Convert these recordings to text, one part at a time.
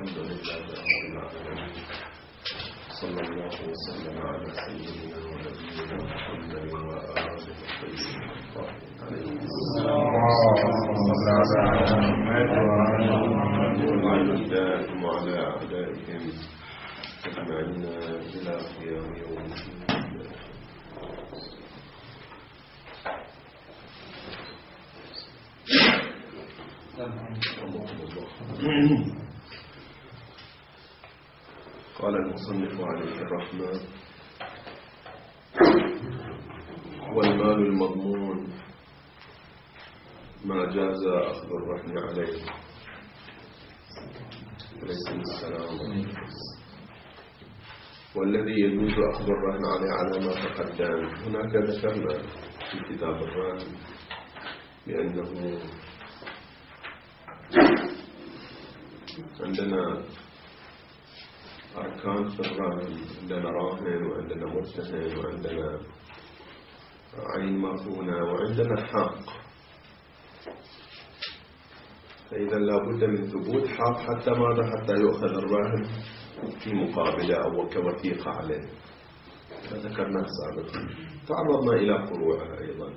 الحمد لله رب العالمين، صلى الله وسلم على سيدنا ونبينا محمد وآله الطيبين الطاهرين عليه السلام وعلى أعدائهم أجمعين إلى قيام يوم الدين. قال المصنف عليه الرحمة: والمال المضمون ما جاز أخذ الرهن عليه. عليكم السلام. والذي يجوز أخذ الرهن عليه على ما تقدم. هناك ذكرنا في كتاب الرهن بأنه عندنا أركان في الرهن، عندنا راهن وعندنا مرتهن وعندنا عين مرهونة وعندنا حق. فإذا لابد من ثبوت حق حتى ماذا؟ حتى يؤخذ الرهن في مقابله أو كوثيقة عليه. فذكرنا سابقا، تعرضنا إلى فروعها أيضا.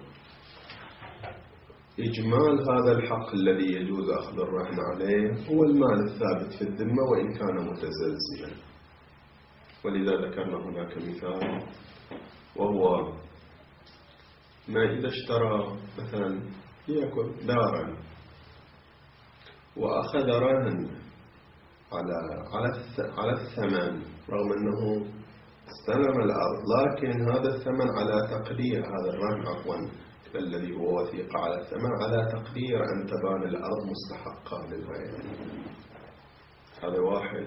إجمال هذا الحق الذي يجوز أخذ الرهن عليه هو المال الثابت في الذمة وإن كان متزلزلا. ولذا ذكرنا هناك مثال، وهو ما إذا اشترى مثلا ليكن دارا وأخذ رهن على الثمن، رغم أنه استلم الأرض، لكن هذا الثمن على تقدير هذا الرهن عفوا الذي هو وثيقة على الثمن على تقدير أن تبان الأرض مستحقة للغير. هذا واحد.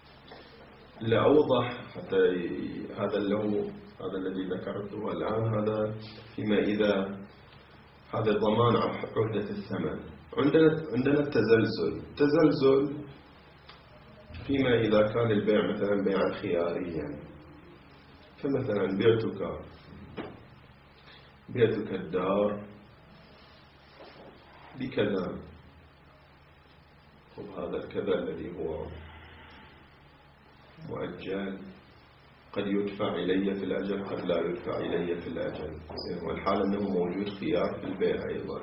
لأوضح حتى هذا الذي ذكرته الآن، هذا فيما إذا هذا ضمان عهدة الثمن. عندنا التزلزل فيما إذا كان البيع مثلا بيعا خياريا، فمثلا بعتك الدار بكذا، وهذا الكذا الذي هو مؤجل قد يدفع إلي في الأجل، قد لا يدفع إلي في الأجل. والحال أنه موجود خيار في البيع أيضا.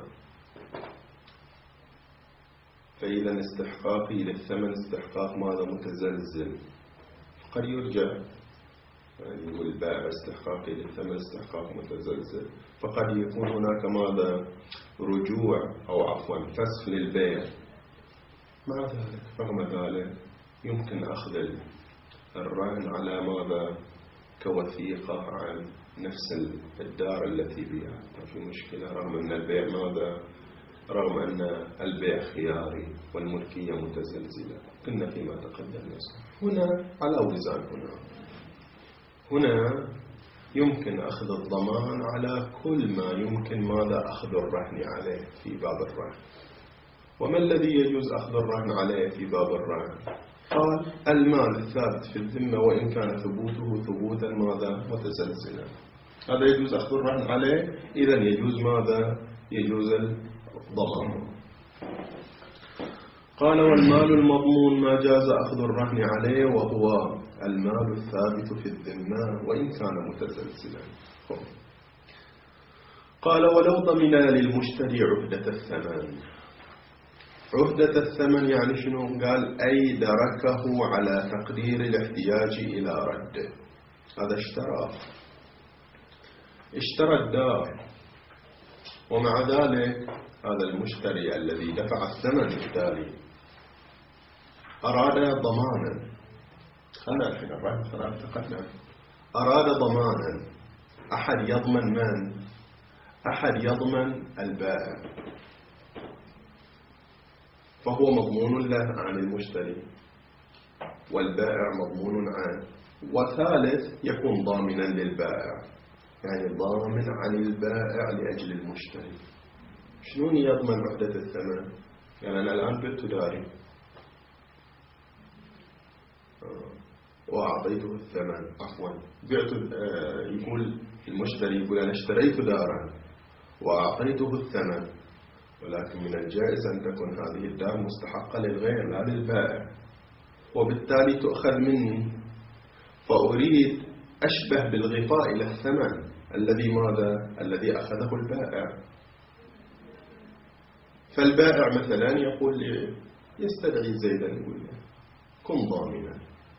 فإذا استحقاقي للثمن استحقاق ماذا؟ متزلزل، قد يرجع. يعني يقول البائع استحقاقي للثمن استحقاق متزلزل، فقد يكون هناك ماذا؟ رجوع أو عفوا فسخ للبيع. مع ذلك رغم ذلك يمكن أخذ الرهن على ماذا؟ كوثيقة عن نفس الدار التي بيعها، ما في مشكلة، رغم أن البيع ماذا؟ رغم أن البيع خياري والملكية متزلزلة. كنا فيما تقدم هنا على وزان. هنا يمكن أخذ الضمان على كل ما يمكن ماذا؟ أخذ الرهن عليه في باب الرهن. وما الذي يجوز أخذ الرهن عليه في باب الرهن؟ قال: المال الثابت في الذمة وإن كان ثبوته ثبوتا ماذا؟ متزلزلا. هذا يجوز أخذ الرهن عليه. إذن يجوز ماذا؟ يجوز الضمان. قال: والمال المضمون ما جاز أخذ الرهن عليه وهو المال الثابت في الذمة وإن كان متزلزلا. قال: ولو ضمن للمشتري عهدة الثمن. عهدة الثمن يعني شنو؟ قال: أي دركه على تقدير الاحتياج إلى رده. هذا اشترى الدار، ومع ذلك هذا المشتري الذي دفع الثمن التالي أراد ضمانا. أنا الحين الرهن تقدم، أراد ضمانا. أحد يضمن من؟ أحد يضمن البائع، فهو مضمون له عن المشتري، والبائع مضمون عنه. وثالث يكون ضامنا للبائع، يعني ضامن عن البائع لأجل المشتري. شنو يضمن عهدة الثمن؟ يعني أنا الآن بعت داري وأعطيته الثمن، عفوا بعت، يقول المشتري يقول أنا اشتريت دارا وأعطيته الثمن، ولكن من الجائز أن تكون هذه الدار مستحقة للغير لا للبائع. وبالتالي تؤخذ مني، فأريد أشبه بالغطاء إلى الثمن الذي أخذه البائع. فالبائع مثلا يقول لي، يستدعي زيدا يقول له كن ضامنا،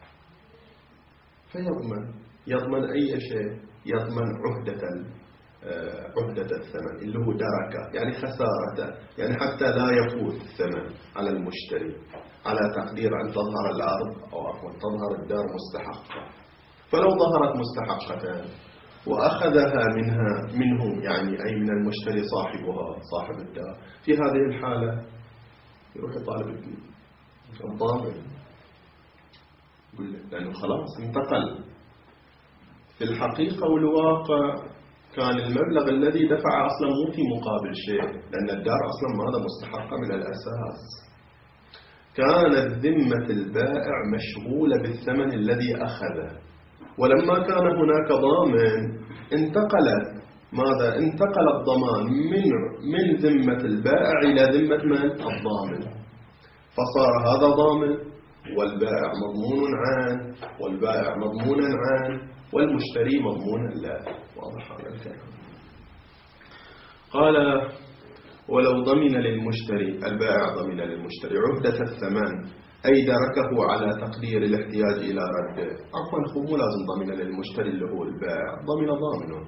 يضمن أي شيء، يضمن عهدة الثمن اللي هو دركة، يعني خسارته، يعني حتى لا يفوت الثمن على المشتري على تقدير أن تظهر الأرض أو تظهر الدار مستحقة. فلو ظهرت مستحقة وأخذها منه يعني أي من المشتري صاحب الدار، في هذه الحالة يروح يطالب الضامن، يقول له لأنه خلاص انتقل. في الحقيقة والواقع كان المبلغ الذي دفع أصلا مو في مقابل شيء، لأن الدار أصلا ماذا مستحقة من الأساس. كانت ذمة البائع مشغولة بالثمن الذي أخذه، ولما كان هناك ضامن انتقل الضمان من ذمة البائع إلى ذمة من؟ الضامن. فصار هذا ضامن والبائع مضمون عنه والبائع مضمونا عنه والمشتري مضمونا له. واضح هذا الكلام؟ قال ولو ضمن للمشتري، البائع ضمن للمشتري عهدة الثمن أي دركه على تقدير الاحتياج إلى رده. عفوا مو لازم ضمن للمشتري اللي هو البائع، ضامنه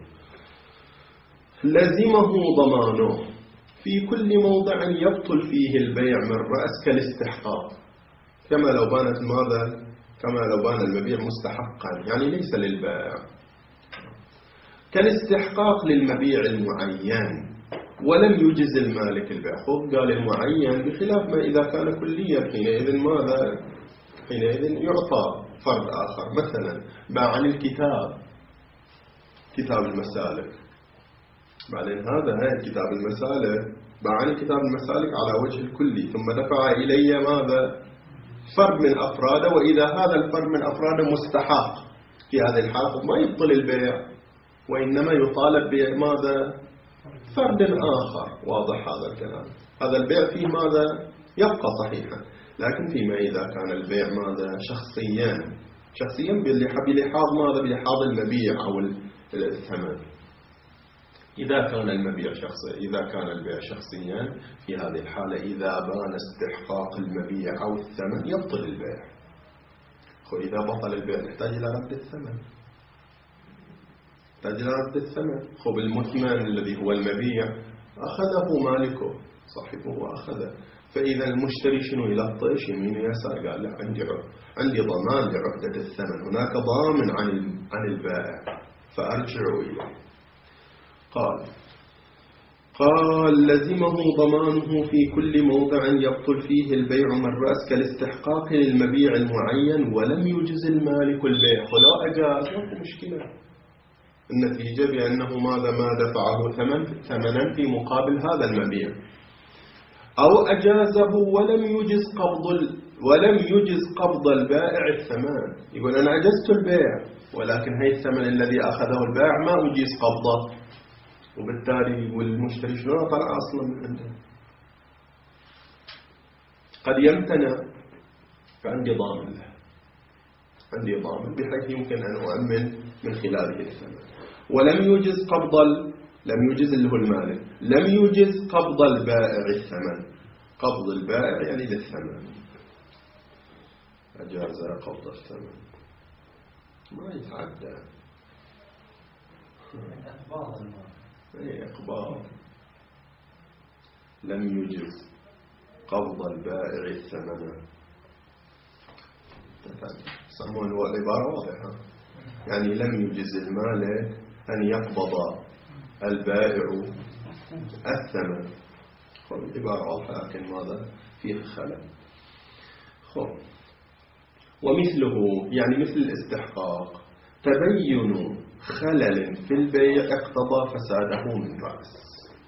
لزمه ضمانه في كل موضع يبطل فيه البيع من رأس كالاستحقاق، كما لو بان المبيع مستحقا، يعني ليس للبائع، كالاستحقاق للمبيع المعين ولم يجز المالك البيع. خذ قال المعين بخلاف ما إذا كان كليا، حينئذ يعطى فرد آخر. مثلا باع عن الكتاب، كتاب المسالك، بعدين هذا كتاب المسالك باع عن كتاب المسالك على وجه الكلي، ثم دفع إلي فرد من أفراده، وإذا هذا الفرد من أفراده مستحق، في هذه الحالة ما يبطل البيع، وإنما يطالب فرد آخر. واضح هذا الكلام؟ هذا البيع فيه يبقى صحيحا، لكن فيما إذا كان البيع شخصيا بلحاظ المبيع أو الثمن. إذا كان البيع شخصيا، في هذه الحالة إذا بان استحقاق المبيع أو الثمن يبطل البيع. إذا بطل البيع نحتاج إلى رد الثمن. المثمن الذي هو المبيع أخذه مالكه، صاحبه وأخذه، فإذا المشتري شنو يلطش يمين ويسار؟ قال لا، عندي ضمان لعهدة الثمن، هناك ضامن عن البائع، فأرجع إليه. قال لزمه ضمانه في كل موضع يبطل فيه البيع من رأس كالاستحقاق للمبيع المعين ولم يجز المالك البيع. ولا أجاز ما مشكلة، النتيجة بأنه ما دفعه ثمنا في مقابل هذا المبيع، أو أجازه ولم يجز قبض البائع الثمن. يقول أنا أجزت البيع، ولكن هي الثمن الذي أخذه البائع ما أجيز قبضه، وبالتالي والمشتري شنو طلع أصلا من عنده؟ قد يمتنع، فعندي ضامن له، بحيث يمكن أن أؤمن من خلاله الثمن. ولم يجز اللي هو المالك، لم يجز قبض البائع الثمن. قبض البائع يعني للثمن، أجاز قبض الثمن، ما يتعدى إقباض. لم يجز قبض البائع الثمن، سمون العبارة واضحة، يعني لم يجز المالك أن يقبض البائع الثمن. العبارة واضحة، لكن ماذا فيه خلل. ومثله يعني مثل الاستحقاق تبين خلل في البيع اقتضى فساده من رأس.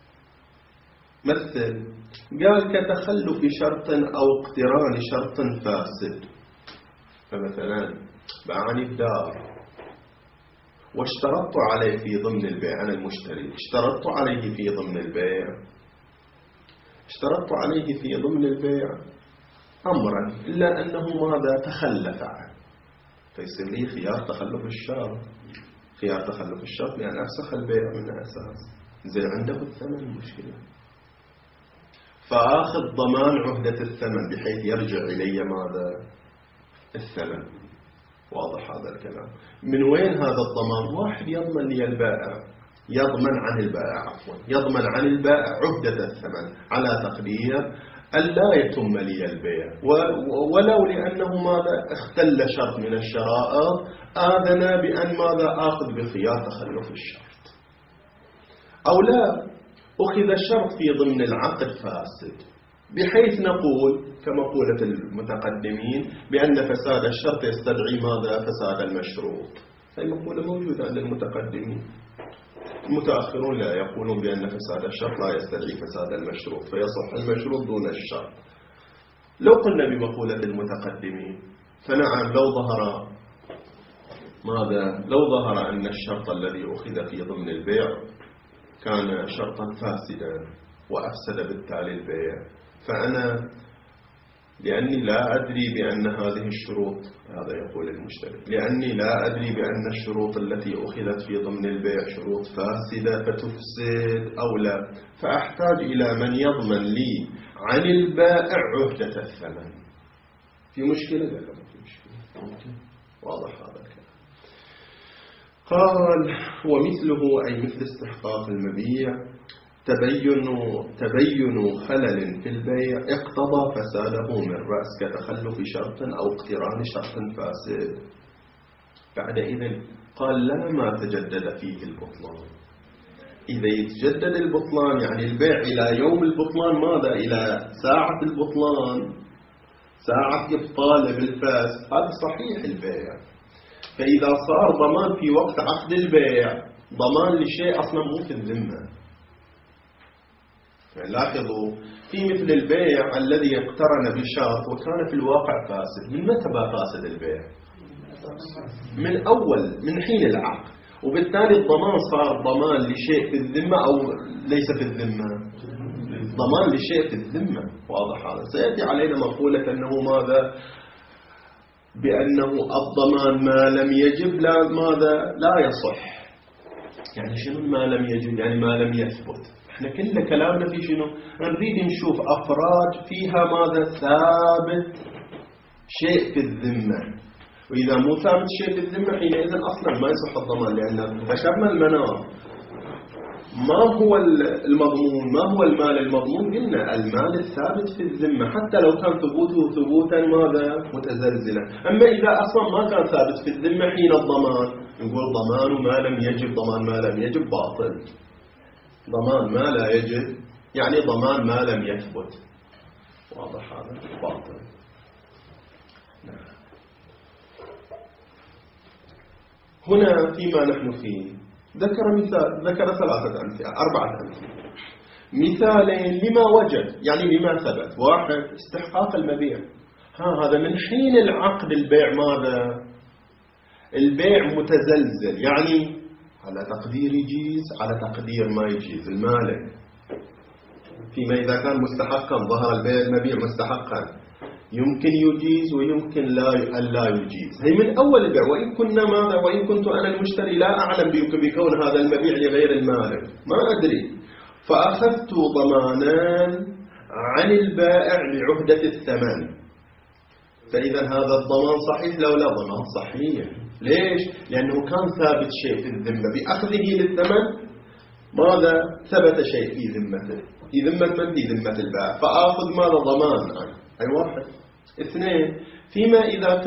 مثل قال كتخلف شرط أو اقتران شرط فاسد. فمثلا باعني الدار واشترطت عليه في ضمن البيع، أنا المشتري اشترطت عليه في ضمن البيع أمرا إلا أنه ماذا تخلف عنه، فيصير لي خيار تخلف الشرط. خيار تخلف الشرط لأن أفسخ البيع من الأساس. زين عنده الثمن مشكلة، فآخذ ضمان عهدة الثمن بحيث يرجع إلي ماذا؟ الثمن. واضح هذا الكلام؟ من وين هذا الضمان؟ واحد يضمن لي البائع، يضمن عن البائع عفوا، يضمن عن البائع عهدة الثمن على تقدير ألا يتم لي البيع، ولو لأنه ماذا؟ اختل شرط من الشرائط آذن بأن ماذا؟ آخذ بخيار تخلف الشرط. أو لا، أخذ الشرط في ضمن العقد فاسد، بحيث نقول كمقولة المتقدمين بأن فساد الشرط يستدعي ماذا؟ فساد المشروط. هذه مقولة موجودة عند المتقدمين. المتأخرون لا يقولون بأن فساد الشرط لا يستدعي فساد المشروط، فيصح المشروط دون الشرط. لو قلنا بمقولة المتقدمين فنعم، لو ظهر ماذا؟ لو ظهر أن الشرط الذي أخذ في ضمن البيع كان شرطا فاسدا وأفسد بالتالي البيع، فأنا لأني لا أدري بأن هذه الشروط، هذا يقول المشتري، لأني لا أدري بأن الشروط التي أخذت في ضمن البيع شروط فاسدة فتفسد أو لا، فأحتاج إلى من يضمن لي عن البائع عهدة الثمن. في مشكلة؟ لا ما في مشكلة، ممكن. واضح هذا الكلام. قال ومثله أي مثل استحقاق المبيع تبين خلل في البيع اقتضى فساده من رأس كتخلف شرط أو اقتران شرط فاسد. بعد إذن قال لا ما تجدد فيه البطلان. إذا يتجدد البطلان يعني البيع إلى يوم البطلان ماذا؟ إلى ساعة البطلان، ساعة إبطال بالفاسد، هذا صحيح البيع. فإذا صار ضمان في وقت عقد البيع، ضمان لشيء أصلا مو في الذمة. يعني لاحظوا في مثل البيع الذي اقترن بشرط وكان في الواقع فاسد، من متى بقى فاسد البيع؟ من أول، من حين العقد، وبالتالي الضمان صار ضمان لشيء في الذمة أو ليس في الذمة؟ ضمان لشيء في الذمة. واضح هذا؟ سيأتي علينا مقولة أنه ماذا؟ بأنه الضمان ما لم يجب لا ماذا؟ لا يصح. يعني شنو ما لم يجب؟ يعني ما لم يثبت. احنا كل كلامنا في شنو؟ نريد نشوف أفراد فيها ماذا؟ ثابت شيء في الذمة. وإذا مو ثابت شيء في الذمة حينئذ أصلا ما يصح الضمان، لأن ذكرنا المنار. ما هو المضمون؟ ما هو المال المضمون؟ قلنا المال الثابت في الذمة حتى لو كان ثبوته ثبوتا ماذا؟ متزلزلا. أما إذا أصلا ما كان ثابت في الذمة حين الضمان، نقول ضمان ما لم يجب. ضمان ما لم يجب باطل. ضمان ما لا يجب يعني ضمان ما لم يثبت. واضح هذا؟ باطل. هنا فيما نحن فيه ذكر ثلاثة أمثلة، أربعة أمثلة. مثالين لما وجد يعني لما ثبت. واحد استحقاق المبيع، هذا من حين العقد البيع ماذا؟ البيع متزلزل، يعني على تقدير يجيز على تقدير ما يجيز المالك. فيما إذا كان مستحقا ظهر المبيع مستحقا يمكن يجيز ويمكن لا يجيز. هي من أول البيع. وإن كنا ماذا؟ وإن كنت أنا المشتري لا أعلم بكون هذا المبيع لغير المالك، ما أدري، فأخذت ضمانا عن البائع لعهدة الثمن. فإذا هذا الضمان صحيح لو لا؟ ضمان صحيح. ليش؟ لأنه كان ثابت شيء في الذمة بأخذه للثمن. ماذا؟ ثبت شيء في ذمته. في ذمة من؟ في ذمة البائع، فآخذ ماذا؟ ضمان عنه. أي واحد. اثنين، فيما إذا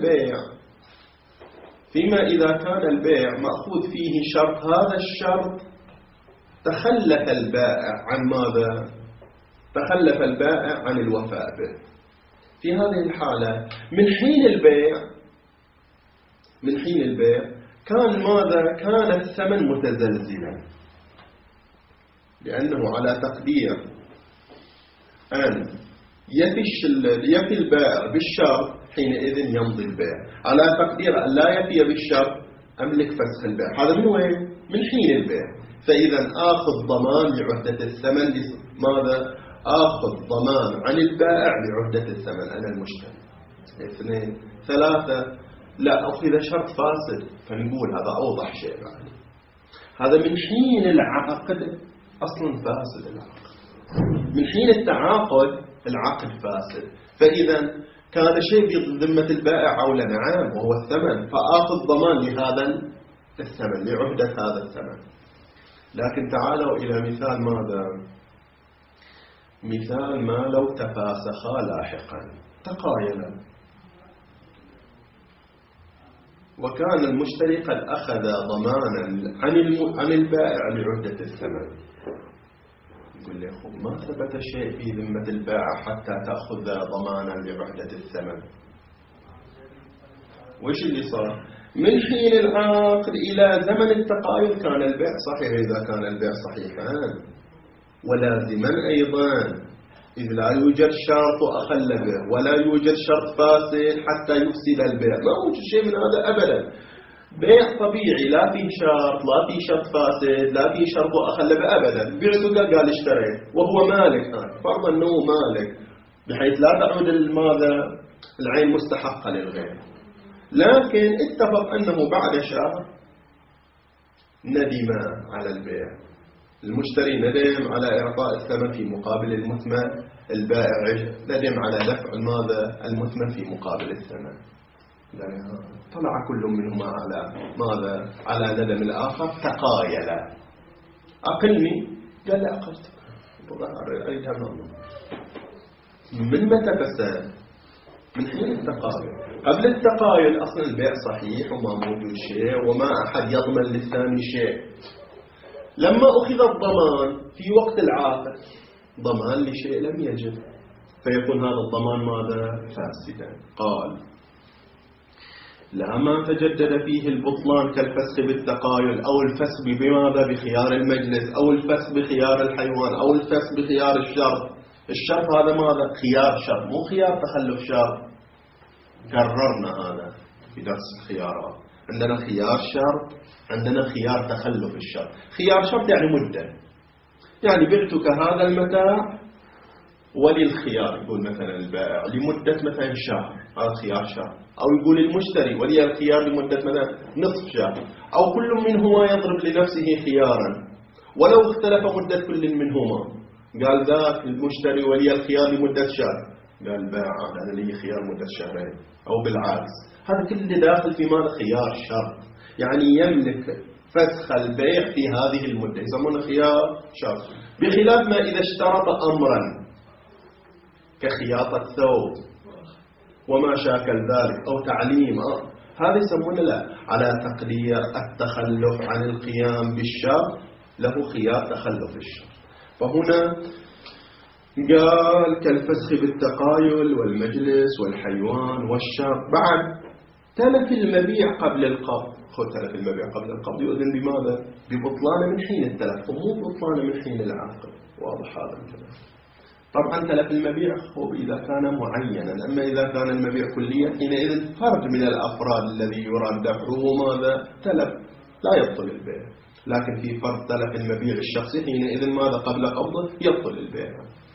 كان البيع مأخوذ فيه شرط، هذا الشرط تخلف البائع عن ماذا؟ تخلف البائع عن الوفاء به. في هذه الحالة من حين البيع كان ماذا؟ كان الثمن متزلزلا، لأنه على تقدير أن يفي البائع بالشرط حينئذ يمضي البيع، على تقدير أن لا يفي بالشرط أملك فسخ البيع. هذا من وين؟ من حين البيع. فإذا آخذ ضمان لعهدة الثمن ماذا؟ آخذ ضمان عن البائع لعهدة الثمن أنا المشتري. 2 3 لا أخذ شرط فاسد، فنقول هذا أوضح شيء يعني. هذا من حين العقد أصلا فاسد العقد، من حين التعاقد العقد فاسد. فإذا كان شيء بذمة البائع أو لا؟ نعم، وهو الثمن، فآخذ ضمان لهذا الثمن لعهدة هذا الثمن. لكن تعالوا إلى مثال ماذا؟ مثال ما لو تفاسخا لاحقا، تقايلا، وكان المشتري قد أخذ ضمانا عن البائع لعهدة الثمن. يقول لي أخو ما ثبت شيء في ذمة البائع حتى تأخذ ضمانا لعهدة الثمن. وإيش اللي صار؟ من حين العقد إلى زمن التقايل كان البيع صحيح إذا كان البيع صحيحا، ولازما أيضا إذ لا يوجد شرط أخل به ولا يوجد شرط فاسد حتى يفسد البيع. ما موجود شيء من هذا أبدا. بيع طبيعي لا فيه شرط، لا فيه شرط فاسد، لا فيه شرط أخل به أبدا. بعته قال اشتريت وهو مالك، فرضا أنه مالك بحيث لا تعود ماذا العين مستحقة للغير. لكن اتفق أنه بعد شهر ندم على البيع، المشتري ندم على إعطاء الثمن في مقابل المثمن، البائع ندم على دفع ماذا المثمن في مقابل الثمن. طلع كل منهما على ماذا؟ على ندم الآخر، تقايلا. أقلني، قال لا أقلتك، أريدها من متى فساد؟ من حين التقايل. قبل التقايل أصلا البيع صحيح وما موجود شيء وما أحد يضمن للثاني شيء. لما أخذ الضمان في وقت العقد ضمان لشيء لم يجب، فيكون هذا الضمان ماذا؟ فاسدا. قال لا ما تجدد فيه البطلان كالفسخ بالتقايل أو الفسخ بماذا؟ بخيار المجلس، أو الفسخ بخيار الحيوان، أو الفسخ بخيار الشرط. الشرط هذا ماذا؟ خيار شرط، مو خيار تخلف شرط. كررنا هذا في درس الخيارات، عندنا خيار شرط، عندنا خيار تخلف الشرط. خيار شرط يعني مدة، يعني بعتك هذا المتاع وللخيار، يقول مثلا البائع لمدة مثلا شهر، هذا خيار شهر. أو يقول المشتري ولي الخيار لمدة مثلا نصف شهر. أو كل منهما يضرب لنفسه خيارا ولو اختلف مدة كل منهما. قال ذاك المشتري ولي الخيار لمدة شهر، قال البائع أنا لي خيار مدة شهرين، أو بالعكس. هذا كله داخل في ماذا؟ خيار شرط، يعني يملك فسخ البيع في هذه المدة، يسمونه خيار شرط. بخلاف ما إذا اشترط أمرا كخياطة ثوب وما شاكل ذلك أو تعليم، هذا يسمونه لا، على تقدير التخلف عن القيام بالشرط له خيار تخلف الشرط. فهنا قال كالفسخ بالتقايل والمجلس والحيوان والشرط. بعد تلف المبيع قبل القبض، تلف المبيع قبل القبض يؤذن بماذا؟ ببطلان من حين التلف، ومو بطلان من حين العقد. واضح هذا الكلام؟ طبعا تلف المبيع هو إذا كان معينا، أما إذا كان المبيع كليا حينئذ فرد من الأفراد الذي يراد دفعه ماذا؟ تلف، لا يبطل البيع. لكن في فرد تلف المبيع الشخصي حينئذ ماذا؟ قبل قبضه يبطل البيع.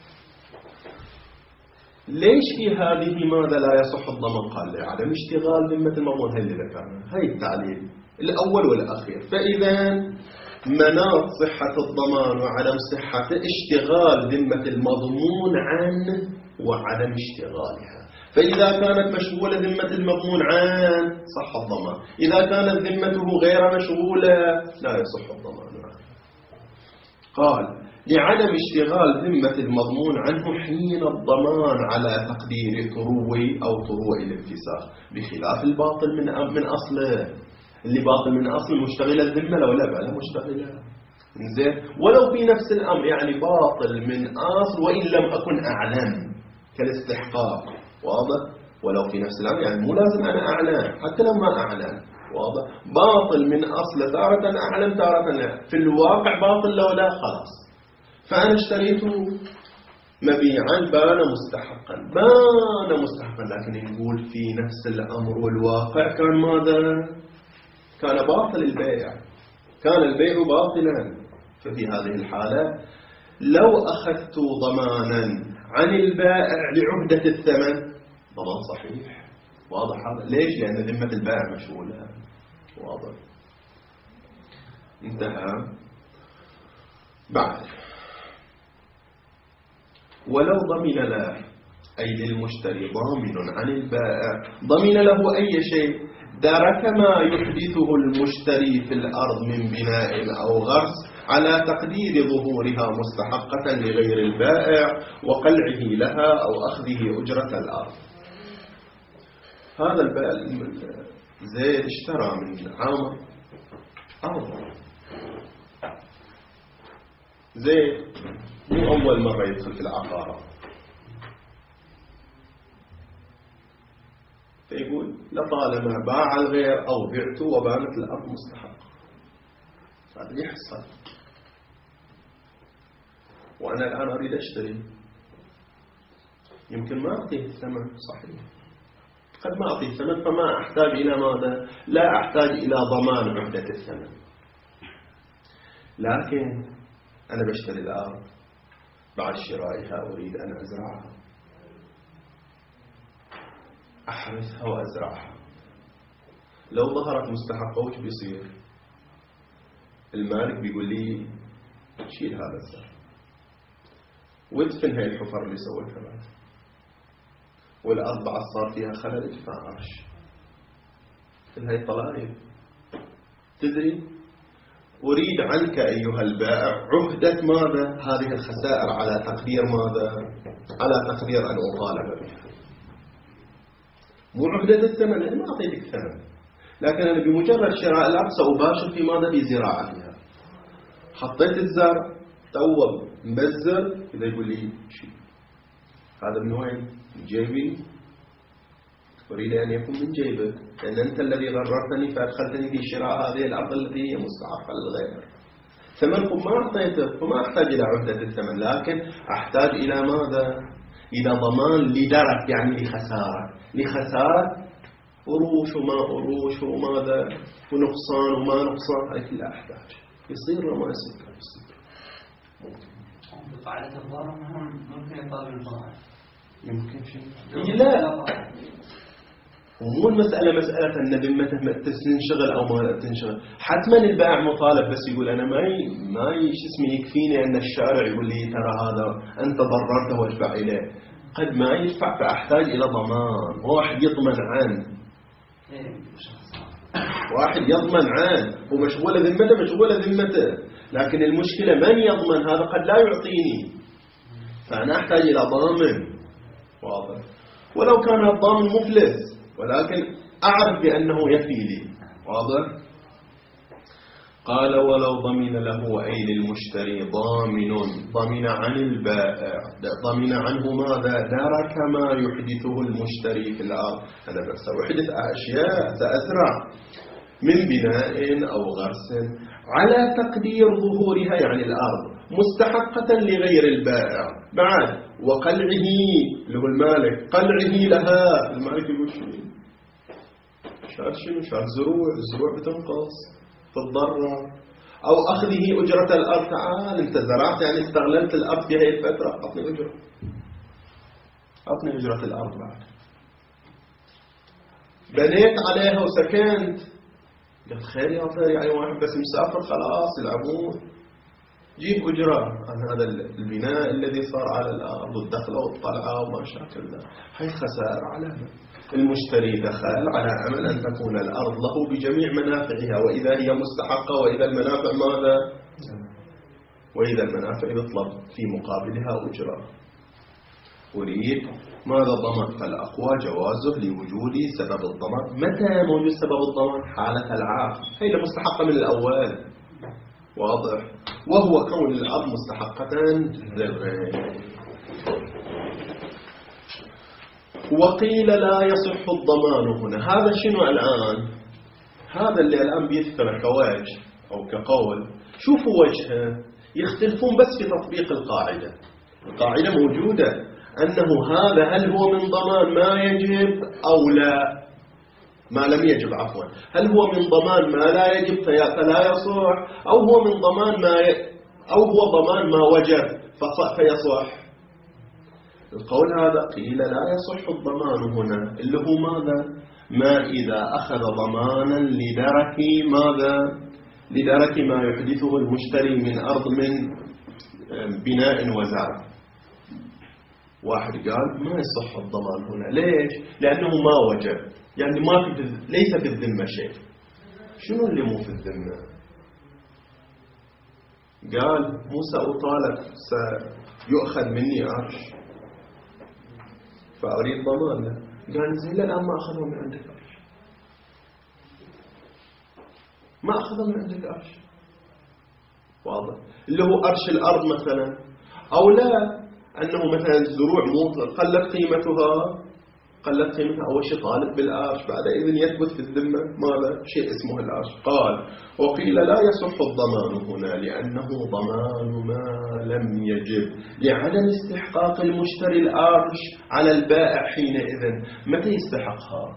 ليش في هذه ماذا لا يصح الضمان؟ قال لعدم اشتغال ذمة المضمون. هي اللي ذكرنا، هي التعليل الأول والأخير. فإذا مناط صحة الضمان وعدم صحته اشتغال ذمة المضمون عنه وعدم اشتغالها. فإذا كانت مشغولة ذمة المضمون عنه صح الضمان، إذا كانت ذمته غير مشغولة لا يصح الضمان عنه. قال لعدم اشتغال ذمة المضمون عنه حين الضمان على تقدير طروي أو طروع الانفساخ، بخلاف الباطل من أصله. اللي باطل من أصل مشتغل الذمة لو لا بألا مشتغلة زين، ولو في نفس الأمر، يعني باطل من أصل وإن لم أكن أعلم كالاستحقاق. واضح؟ ولو في نفس الأمر يعني مو لازم أنا أعلم، حتى لو ما أعلم. واضح؟ باطل من أصل تارة أعلم تارة لا، في الواقع باطل لو لا خلاص. فأنا اشتريته مبيعا بان مستحقا، لكن نقول في نفس الأمر والواقع كان ماذا؟ كان باطل البيع، كان البيع باطلا. ففي هذه الحالة لو أخذت ضمانا عن البائع لعهدة الثمن ضمان صحيح. واضح هذا؟ ليش؟ لأن ذمة البائع مشغولة. واضح. انتهى. بعد ولو ضمن له، أي للمشتري ضامن عن البائع، ضمن له أي شيء درك ما يحدثه المشتري في الأرض من بناء أو غرس على تقدير ظهورها مستحقة لغير البائع وقلعه لها أو أخذه أجرة الأرض. هذا البائع زيد اشترى من عامر أرض. زيد مو أول مرة يدخل في العقارة، فيقول لطالما باع الغير أو بعت وبانت الأرض مستحقة. هذا يحصل. وأنا الآن أريد أشتري، يمكن ما أعطيه الثمن صحيح، قد ما أعطيه الثمن، فما أحتاج إلى ماذا؟ لا أحتاج إلى ضمان عهدة الثمن. لكن أنا بشتري الأرض، بعد شرائها أريد أن أزرعها، أحرثها وأزرعها. لو ظهرت مستحقة وش بيصير؟ المالك بيقول لي شيل هذا الزرع وادفن هاي الحفر اللي سويتها بعد، والأرض بعد صار فيها خلل ادفع عرش. هاي طلائب. تدري؟ أريد عنك أيها البائع عهدة ماذا؟ هذه الخسائر على تقدير ماذا؟ على تقدير أن أطالب بها. مو عهدة الثمن، لأن ما أعطيتك ثمن، لكن أنا بمجرد شراء الأرض سأباشر في ماذا؟ في زراعتها. حطيت الزرع تو مبذر، إذا يقول لي شيء هذا من وين؟ من جيبي. أريد أن يكون من جيبك، لأن أنت الذي غررتني فأدخلتني في شراء هذه الأرض التي هي مستحقة للغير. ثمنكم ما أعطيته، فما أحتاج إلى عهدة الثمن، لكن أحتاج إلى ماذا؟ إلى ضمان لدرك، يعني لخسارة أروش وما أروش وماذا ونقصان وما نقصان، هاي كلها أحتاج. يصير وما يصير؟ يصير. ممكن. قاعدة الضرر ممكن يطالب الضرر. يمكن شيء. لا. ومو المسألة مسألة أن ذمته تنشغل أو ما تنشغل. حتما البائع مطالب، بس يقول أنا ما يكفيني أن الشارع يقول لي ترى هذا أنت ضررته وادفع إليه. قد ما يدفع، فأحتاج إلى ضمان، واحد يضمن عنه. واحد يضمن عنه ومشغولة ذمته، لكن المشكلة من يضمن هذا قد لا يعطيني، فأنا أحتاج إلى ضامن. واضح. ولو كان الضامن مفلس، ولكن أعرف بأنه يفي لي. واضح. قال ولو ضمن له، أي للمشتري ضمن عن البائع، ضمن عنه ماذا؟ درك ما يحدثه المشتري في الأرض. أنا سأحدث أشياء، سأزرع من بناء أو غرس على تقدير ظهورها، يعني الأرض مستحقة لغير البائع، بعد وقلعه له المالك، قلعه لها. المالك يقول شنو؟ شار زروع، الزروع بتنقص تتضرر، أو أخذه أجرة الأرض. تعال أنت زرعت، يعني استغللت الأرض في هذه الفترة، أعطني أجرة، أعطني أجرة الأرض. بعد بنيت عليها وسكنت، قلت خير يا طير، يعني واحد بس مسافر خلاص يلعبون، جيب أجرة عن هذا البناء الذي صار على الأرض، والدخلة والطلعة وما شاكلنا. هاي خسائر علامة. المشتري دخل على أمل أن تكون الأرض له بجميع منافعها، وإذا هي مستحقة، وإذا المنافع ماذا؟ وإذا المنافع يطلب في مقابلها أجرة. أريد ماذا؟ ضمان. فالأقوى جوازه لوجود سبب الضمان. متى موجود سبب الضمان؟ حالة العاق، هي مستحقة من الأول. واضح. وهو كون الأرض مستحقة للغير. وقيل لا يصح الضمان هنا. هذا شنو الآن؟ هذا اللي الآن بيذكر كوجه أو كقول. شوفوا وجهه، يختلفون بس في تطبيق القاعدة. القاعدة موجودة أنه هذا هل هو من ضمان ما يجب أو لا، ما لم يجب عفوا، هل هو من ضمان ما لا يجب فلا يصح، أو هو من ضمان ما أو هو ضمان ما وجب فيصح؟ القول هذا قيل لا يصح الضمان هنا، اللي هو ماذا؟ ما إذا أخذ ضمانا لدرك ماذا؟ لدرك ما يحدثه المشتري من أرض من بناء وزرع. واحد قال ما يصح الضمان هنا، ليش؟ لأنه ما وجب، يعني ما في ليس في الذمة شيء. شنو اللي مو في الذمة؟ قال مو سأطالب سيؤخذ مني عرش فأريد ضمان له. قال زين الآن ما أخذه من عندك عرش، ما أخذه من عندك عرش، واضح؟ اللي هو عرش الأرض مثلا، أو لا أنه مثلا الزروع قلت قيمتها أول شيء طالب بالعرش، بعد إذن يثبت في الذمة ماذا؟ شيء اسمه العرش. قال وقيل لا يصح الضمان هنا لأنه ضمان ما لم يجب لعدم استحقاق المشتري العرش على البائع حينئذ. متى يستحقها؟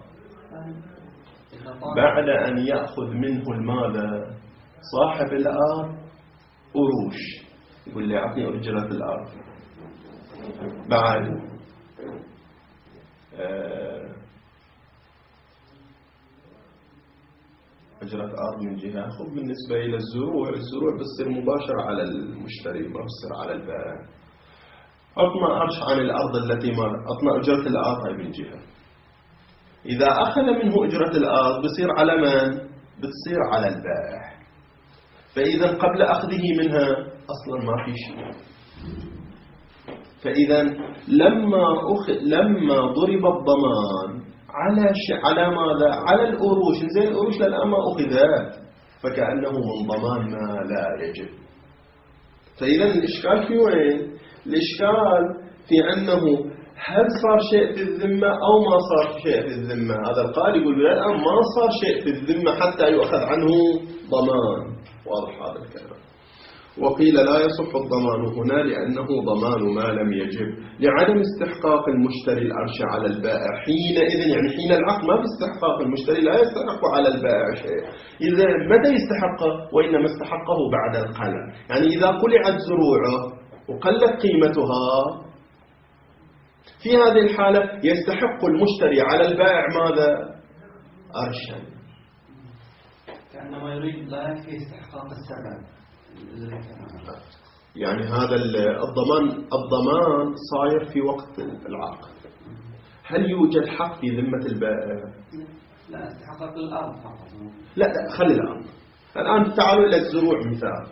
بعد أن يأخذ منه المال صاحب الأرض قروش، يقول لي أعطني أجرة الأرض، بعد أجرة أرض من جهة. خذ بالنسبة إلى الزروع بتصير مباشرة على المشتري، ما بتصير على البائع. أطمع عرش عن الأرض التي أطمع أجرة الأرض هاي من جهة. إذا أخذ منه أجرة الأرض بتصير على من؟ بتصير على البائع. فإذا قبل أخذه منها أصلا ما في شيء. فإذا لما ضرب الضمان على ماذا؟ على القروش. زين القروش للآن ما أخذت، فكأنه من ضمان ما لا يجب. فإذا الإشكال في وين؟ الإشكال في أنه هل صار شيء في الذمة أو ما صار شيء في الذمة. هذا القائل يقول الآن ما صار شيء في الذمة حتى يؤخذ عنه ضمان. واضح هذا الكلام. وقيل لا يصح الضمان هنا لأنه ضمان ما لم يجب لعدم استحقاق المشتري العرش على البائع حينئذ. يعني حين العقد ما في استحقاق، المشتري لا يستحق على البائع شيء. إذا متى يستحقه؟ وإنما استحقه بعد القلع. يعني إذا قلعت زروعه وقلت قيمتها، في هذه الحالة يستحق المشتري على البائع ماذا؟ عرشا. كأنما يريد لا يكفي استحقاق السبب. يعني هذا الضمان صاير في وقت العقد. هل يوجد حق في ذمة البائع؟ لا، استحقاق الأرض فقط. لا خلي الأرض. الآن تعالوا إلى الزروع مثال.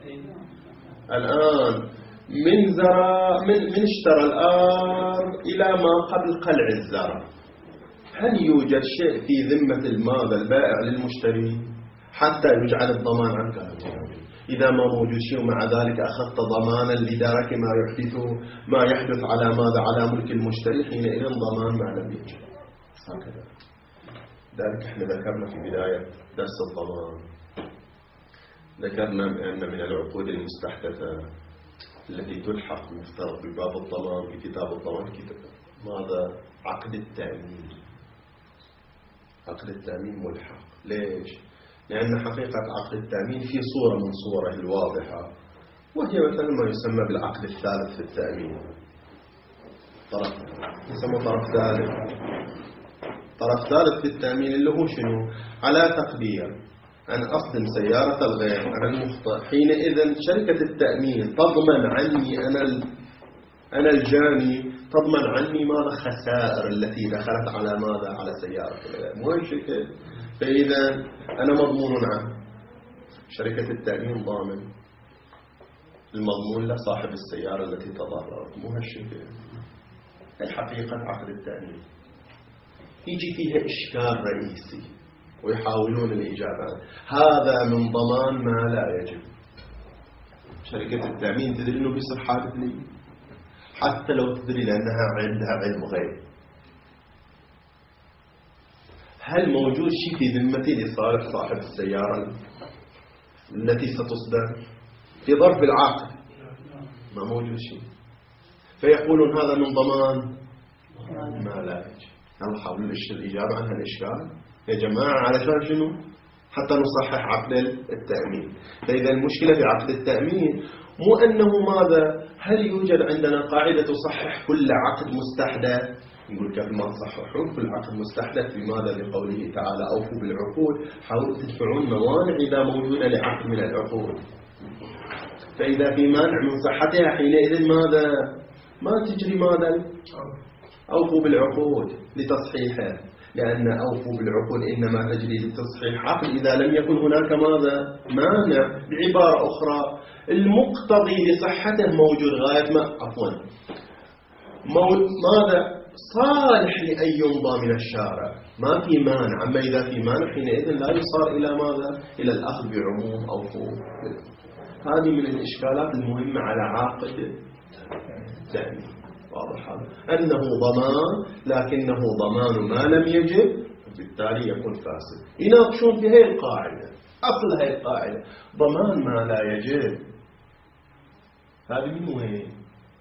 الآن من اشترى الأرض إلى ما قبل قلع الزرع، هل يوجد شيء في ذمة المال البائع للمشتري حتى يجعل الضمان عنك؟ إذا ما موجود شيء ومع ذلك أخذت ضمانا لدرك ما يحدث على ماذا؟ على ملك المشتري، حينئذ ضمان ما لم يجب. هكذا. ذلك احنا ذكرنا في بداية درس الضمان، ذكرنا بأن من العقود المستحدثة التي تلحق مفترض بباب الضمان بكتاب الضمان ماذا؟ عقد التأمين. عقد التأمين ملحق. ليش؟ لأن حقيقة عقد التأمين في صورة من صوره الواضحة، وهي مثلا ما يسمى بالعقد الثالث في التأمين. طرف يسمى طرف ثالث. طرف ثالث في التأمين اللي هو شنو؟ على تقدير أن أقدم سيارة الغير على المخطئ، حينئذ شركة التأمين تضمن عني أنا الجاني، تضمن عني ماذا؟ خسائر التي دخلت على ماذا؟ على سيارة الغير. مو الشركة. فإذا أنا مضمون عنه، شركة التأمين ضامن المضمون لصاحب السيارة التي تضررت. مو هالشركة. الحقيقة عقد التأمين يجي فيها إشكال رئيسي ويحاولون الإجابة عنه. هذا من ضمان ما لا يجب. شركة التأمين تدري أنه بيصير حادث لي، حتى لو تدري لأنها عندها علم غيب. هل موجود شيء في ذمتي لصالح صاحب السيارة التي ستصدر في ظرف العقد؟ ما موجود شيء. فيقولون هذا من ضمان ما لا يجب. يلا حاولوا الإجابة عن هالإشكال يا جماعة. علشان شنو؟ حتى نصحح عقد التأمين. فإذا المشكلة في عقد التأمين مو أنه ماذا؟ هل يوجد عندنا قاعدة تصحح كل عقد مستحدث؟ نقول كيف ما تصححون كل عقد مستحدث بماذا؟ لقوله تعالى أوفوا بالعقود، حاولوا تدفعون موانع إذا موجودة لعقد من العقود. فإذا في مانع من صحتها حينئذ ماذا؟ ما تجري ماذا؟ أوفوا بالعقود لتصحيحها، لأن أوفوا بالعقود إنما تجري لتصحيح عقد إذا لم يكن هناك ماذا؟ مانع. بعبارة أخرى المقتضي لصحته موجود غاية ما ماذا؟ صالح لأن يمضى من الشارع، ما في مانع. أما إذا في مانع حينئذ لا يصار إلى ماذا؟ إلى الأخذ بعموم أوفوا بالعقود. هذه من الإشكالات المهمة على عقد التأمين. واضح هذا؟ أنه ضمان لكنه ضمان ما لم يجب، بالتالي يكون فاسد. يناقشون في هذه القاعدة، أصل هذه القاعدة ضمان ما لا يجب. هذه من وين؟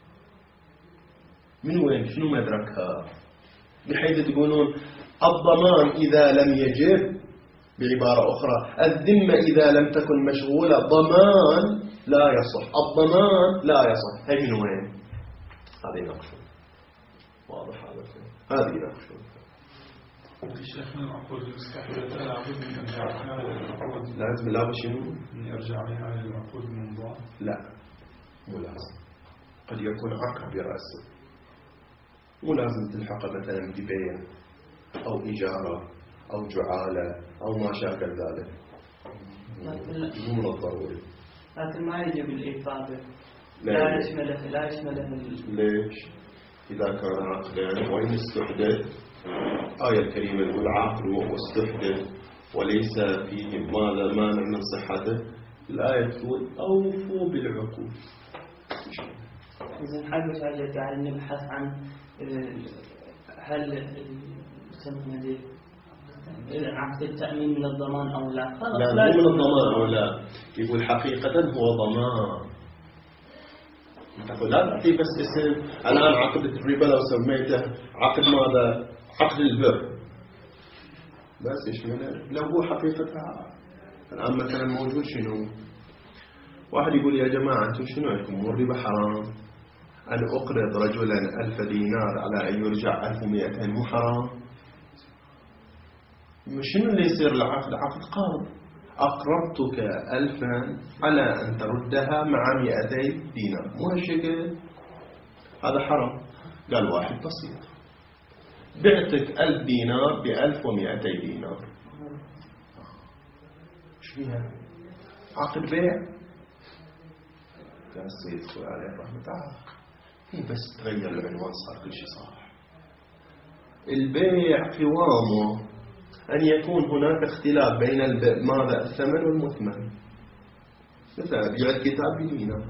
من وين؟ شنو مدركها؟ بحيث تقولون الضمان إذا لم يجب، بعبارة أخرى الذمة إذا لم تكن مشغولة ضمان لا يصح، الضمان لا يصح. هي من وين؟ هذه نقشون. واضح هذا؟ هذه نقشون. الشيخ من العقود المستحدثة لابد من إرجاعها للعقود. لازم لا شنو؟ من إرجاعها للعقود الممضاة. لا مو لازم. قد يكون عقد برأسه، مو لازم تلحق مثلا ببيع أو إجارة أو جعالة أو ما شاكل ذلك. مو من الضروري. لكن ما يجب الإيفاء به. لا يشمله ليش؟ إذا كان عقدا وإن استحدث، آية الكريمة تقول عقد واستحدث وليس فيه ماذا مانع من صحته، الآية تقول أوفوا بالعقود. إذن حاجة يعني نبحث عن هل عقد التأمين من الضمان أو لا؟ لا مو من الضمان أو لا، يقول حقيقة هو ضمان. تقول لا تعطي بس اسم. الآن عقد الربا لو سميته عقد ماذا؟ عقد البر، بس يشمله لو هو حقيقتها. الآن مثلا موجود شنو؟ واحد يقول يا جماعة أنتم شنو عندكم؟ مو الربا حرام؟ أن أقرض رجلا 1000 دينار على أن يرجع 1200 مو حرام؟ شنو اللي يصير العقد؟ عقد قرض. أقرضتك 1000 على أن تردها مع 200 دينار، مو هالشكل؟ هذا حرام. قال واحد بسيط، بعتك 1000 دينار ب1200 دينار، شو فيها؟ عقد بيع. قال السيد خوي عليه رحمة الله بس تغير العنوان صار كل شيء صح. البيع قوامه أن يكون هناك اختلاف بين ماذا؟ الثمن والمثمن. مثلا بيع الكتاب بدينار.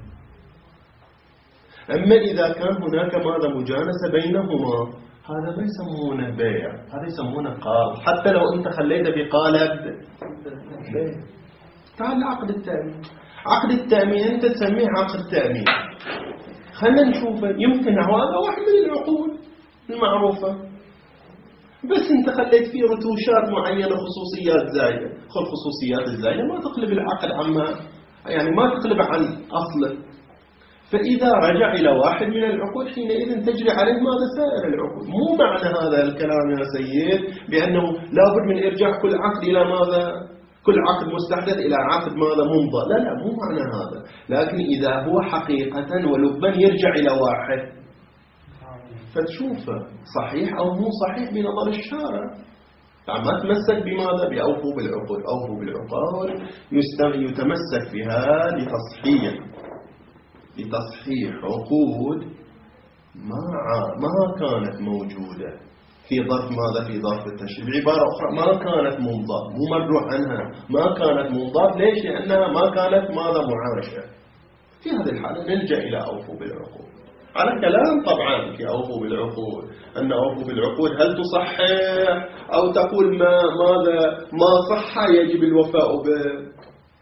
أما إذا كان هناك ماذا؟ مجانسة بينهما، هذا ما يسمونه بيع، هذا يسمونه قرض. حتى لو أنت خليته بقالب بيع. تعال عقد التأمين. عقد التأمين أنت تسميه عقد تأمين، خلنا نشوفه. يمكن هذا واحد من العقود المعروفة، بس انت خليت فيه رتوشات معينة، خصوصيات زايدة. الخصوصيات الزايدة ما تقلب العقد عما يعني ما تقلب عن أصله. فإذا رجع إلى واحد من العقود حينئذ تجري عليه ماذا؟ سائر العقود. مو معنى هذا الكلام يا سيد بأنه لابد من إرجاع كل عقد إلى ماذا؟ كل عقد مستحدث إلى عقد ماذا؟ ممضى. لا مو معنى هذا. لكن إذا هو حقيقة ولبا يرجع إلى واحد فتشوفه صحيح أو مو صحيح بنظر الشارع. ما تمسك بماذا؟ بأوفوا بالعقود. أوفوا بالعقود يتمسك بها لتصحيح عقود ما كانت موجودة في ظرف ماذا؟ في ظرف التشريع. بعبارة أخرى ما كانت ممضاة، مو مرجوع عنها، ما كانت ممضاة. ليش؟ لأنها ما كانت ماذا؟ معاشة. في هذه الحالة نلجأ إلى أوفوا بالعقود. على كلام طبعا في أوفوا بالعقود، أن أوفوا بالعقود هل تصحح أو تقول ماذا؟ ما صح يجب الوفاء به.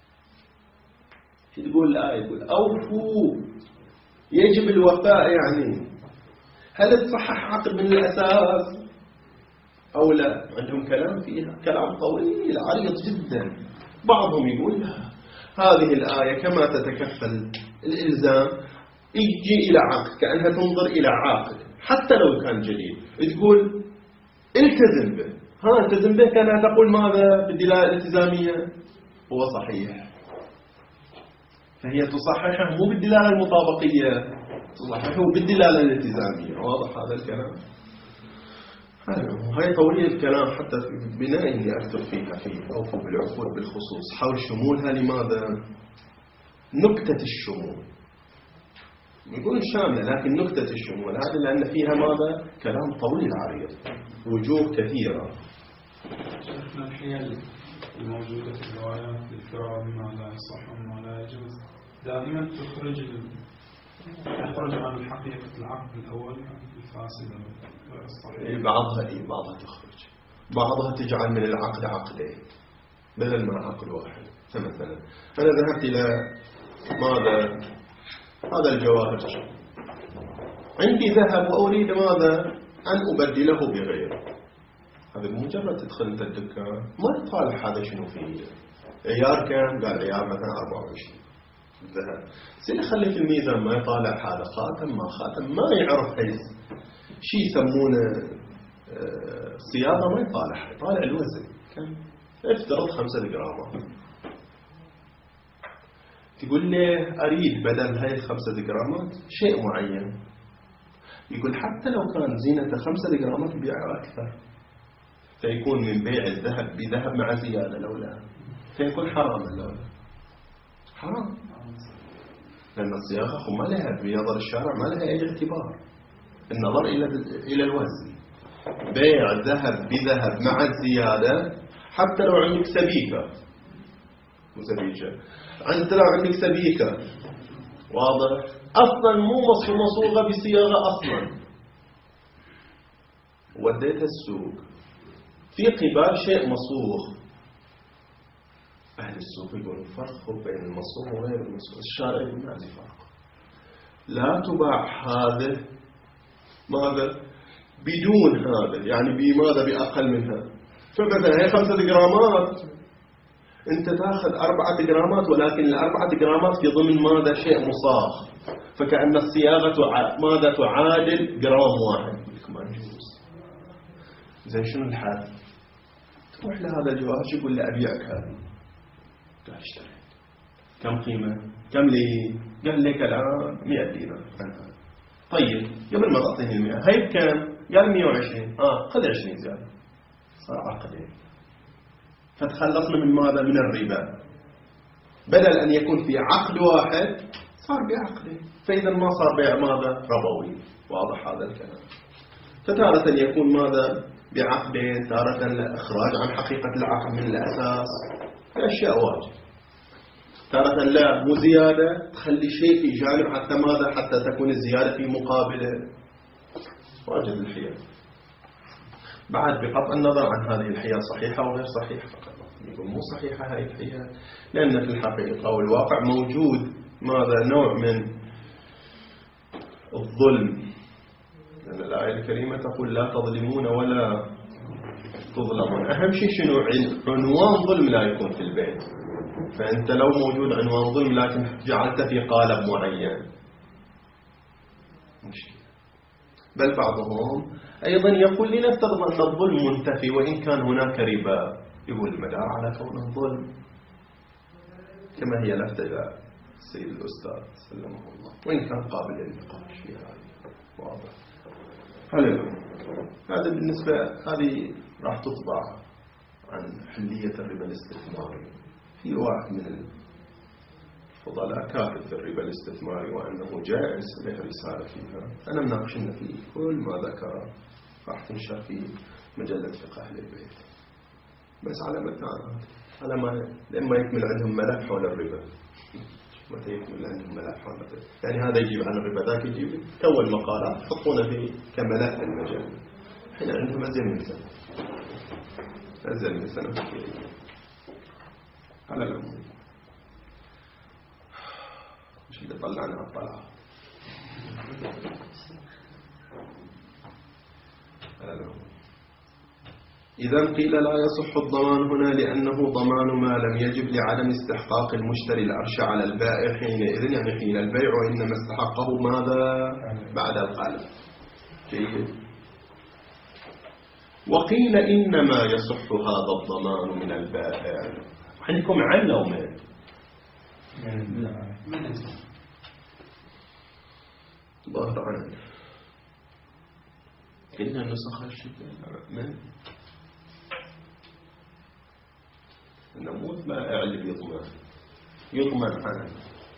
شو تقول الآية؟ يقول أوفوا يجب الوفاء، يعني هل تصحح عقد من الأساس أو لا؟ عندهم كلام فيها، كلام طويل عريض جدا. بعضهم يقول لا، هذه الآية كما تتكفل الإلزام يجي إلى عقد، كأنها تنظر إلى عقد حتى لو كان جديد، تقول التزم به. التزم به كانها تقول ماذا بالدلالة الالتزامية؟ هو صحيح، فهي تصححه مو بالدلالة المطابقية، تصححه بالدلالة الالتزامية. واضح هذا الكلام؟ هاي طويل الكلام حتى في بناء اللي أكتب فيها في أوفوا بالعقود بالخصوص حول شمولها. لماذا؟ نكتة الشمول يقول شاملة، لكن نكتة الشمول هذا لأن فيها ماذا؟ كلام طويل عريض، وجوه كثيرة. شفنا الحيل الموجودة في الروايات للفرار مما لا يصح وما لا يجوز دائما تخرج عن حقيقة العقد الأول الفاسدة غير الصحيح. بعضها تخرج، بعضها تجعل من العقد عقدين بدل ما عقد واحد. فمثلا أنا ذهبت إلى ماذا؟ هذا الجواهر، عندي ذهب وأريد ماذا؟ أن أبدله بغيره. هذا مجرد تدخل أنت الدكان ما تطالع هذا شنو فيه، عيار كم؟ قال عيار مثلا 24 ذهب. زين خلي في الميزان ما يطالع هذا خاتم ما خاتم، ما يعرف هاي شيء يسمونه صياغة، ما يطالع الوزن كم. افترض 5 جرامات، تقول لي أريد بدل هاي 5 جرامات شيء معين، يقول حتى لو كان زينة 5 جرامات بيعها أكثر، فيكون من بيع الذهب بذهب مع زيادة لولا، فيكون حراما لولا حرام، لأن الصياغة ما لها بنظر الشارع ما لها أي اعتبار، النظر إلى الوزن. بيع ذهب بذهب مع الزيادة حتى لو عندك سبيكة وزبيجة، أنت لو عندك سبيكة واضح أصلا مو مصوغة بصياغة أصلا، وديتها السوق في قبال شيء مصوغ، أهل السوق يقولون فرق بين المصوغ وغير المصوغ، الشارع يقول ما في فرق، لا تباع هذا ماذا بدون هذا، يعني بماذا بأقل منها. فمثلا هي 5 جرامات أنت تأخذ 4 جرامات، ولكن ال4 جرامات في ضمن ماذا شيء مصاغ، فكأن الصياغة ماذا تعادل جرام واحد. ما يجوز. زين شنو الحال؟ تروح لهذا الجواهر يقول له أبيعك هذه، قال اشتريت. كم قيمة؟ كم لي؟ قال لك الآن 100 دينار. طيب قبل ما تعطيني 100 هاي بكم؟ قال 120. خذ 20 زيادة، صار عقدين، فتخلصنا من ماذا؟ من الربا. بدل أن يكون في عقد واحد صار بعقدين، فإذا ما صار بيع ماذا؟ ربوي. واضح هذا الكلام؟ فتارة يكون ماذا؟ بعقدين، تارة الإخراج عن حقيقة العقد من الأساس، في أشياء واجب. تارة لا مو زيادة، تخلي شيء في جانب حتى ماذا؟ حتى تكون الزيادة في مقابله. واجب الحيل. بعد بقطع النظر عن هذه الحيل صحيحة أو غير صحيحة، فقط يقول مو صحيحة هذه الحيل، لأن في الحقيقة والواقع موجود ماذا؟ نوع من الظلم، لأن الآية الكريمة تقول لا تظلمون ولا تظلمون. أهم شيء شنو؟ عنوان ظلم لا يكون في البيت، فأنت لو موجود عنوان ظلم لكن جعلت في قالب معين مشكلة. بل بعضهم أيضا يقول لنفترض أن الظلم منتفي وإن كان هناك ربا، يقول المدار على كونه ظلم، كما هي لفتة إلى السيد الأستاذ سلمه الله، وإن كان قابل للنقاش في هذه. واضح. هذا بالنسبة، هذه راح تطبع عن حلية الربا الاستثماري. في واحد من الفضلاء كاتب في الربا الاستثماري وأنه جائز، له رسالة فيها، أنا مناقشنا فيه كل ما ذكر، راح تنشر في مجلة فقه أهل البيت، بس على متى؟ على ما لما يكمل عندهم ملف حول الربا، متى يكمل عندهم ملف حول الربا، يعني هذا يجيب عن الربا، ذاك يجيب، كون مقالات يحطونه في كملف المجلة. حين عندهم أزيد من سنة، أزيد من سنة على العموم. مش اللي طلعنا على الطلعة على العموم. إذا قيل لا يصح الضمان هنا لأنه ضمان ما لم يجب لعدم استحقاق المشتري العرش على البائع حينئذ، يعني حين البيع، وإنما استحقه ماذا؟ بعد القلب. جيد. وقيل إنما يصح هذا الضمان من البائع. عندكم عن أو من؟ ظاهر عنه. كنا نسخ الشيء من نموت بائع اللي يضمن عنه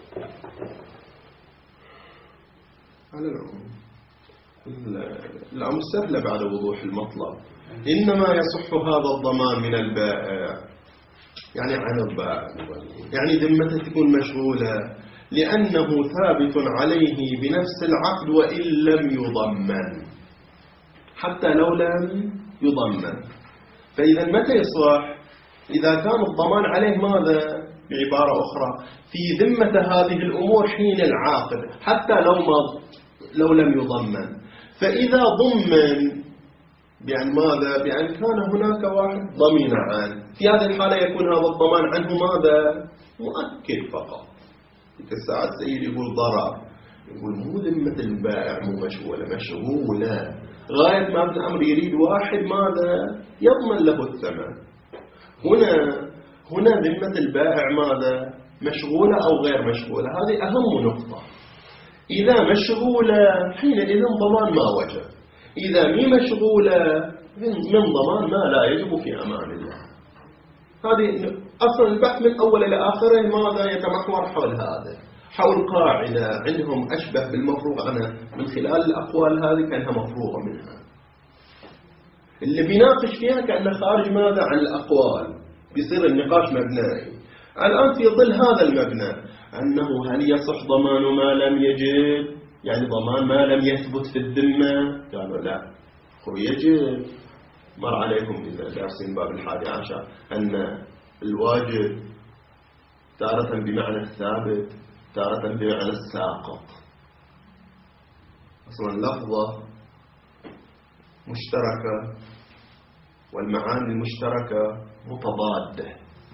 على العموم. الأمر سهلة بعد وضوح المطلب. إنما يصح هذا الضمان من البائع، يعني عن البائع، يعني ذمته تكون مشغولة لأنه ثابت عليه بنفس العقد وإن لم يضمن، حتى لو لم يضمن. فإذا متى يصح؟ إذا كان الضمان عليه ماذا؟ بعبارة أخرى في ذمة هذه الأمور حين العاقد حتى لو لم يضمن. فإذا ضمن بأن ماذا؟ بأن كان هناك واحد ضمن عنه، في هذه الحالة يكون هذا الضمان عنه ماذا؟ مؤكد فقط. الساعة السيد يقول ضرر، يقول مو ذمة البائع مو مشغولة، مشغولة غاية ما ابن الأمر يريد واحد ماذا؟ يضمن له الثمن. هنا ذمة البائع ماذا؟ مشغولة أو غير مشغولة؟ هذه أهم نقطة. إذا مشغولة حينئذ ضمان ما وجب، إذا مي مشغولة من ضمان ما لا يجب في أمان الله. هذه أصلا البحث من أول إلى آخره ماذا يتمحور حول هذا، حول قاعدة عندهم أشبه بالمفروغ عنها، من خلال الأقوال هذه كأنها مفروغة منها. اللي بيناقش فيها كأنه خارج ماذا؟ عن الأقوال، بيصير النقاش مبنائي. الآن في ظل هذا المبنى أنه هل يصح ضمان ما لم يجب، يعني ضمان ما لم يثبت في الذمة؟ قالوا لا، هو يجب. مر عليكم إذا دارسين باب 11 أن الواجب تارة بمعنى الثابت، تارة بمعنى الساقط. أصلا لفظة مشتركة والمعاني المشتركة متضادة.